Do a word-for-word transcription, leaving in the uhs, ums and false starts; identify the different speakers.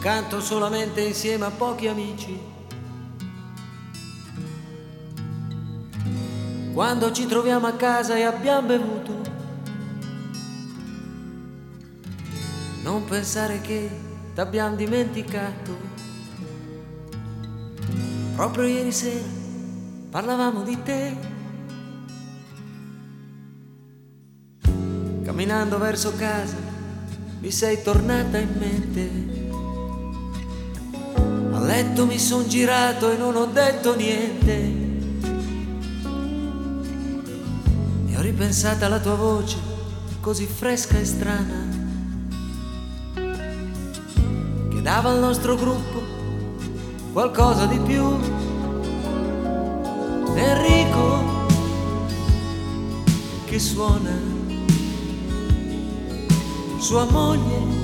Speaker 1: canto solamente insieme a pochi amici. Quando ci troviamo a casa e abbiamo bevuto, non pensare che t'abbiamo dimenticato. Proprio ieri sera parlavamo di te, camminando verso casa mi sei tornata in mente. A letto mi son girato e non ho detto niente, e ho ripensato alla tua voce così fresca e strana, che dava al nostro gruppo qualcosa di più. Enrico che suona, sua moglie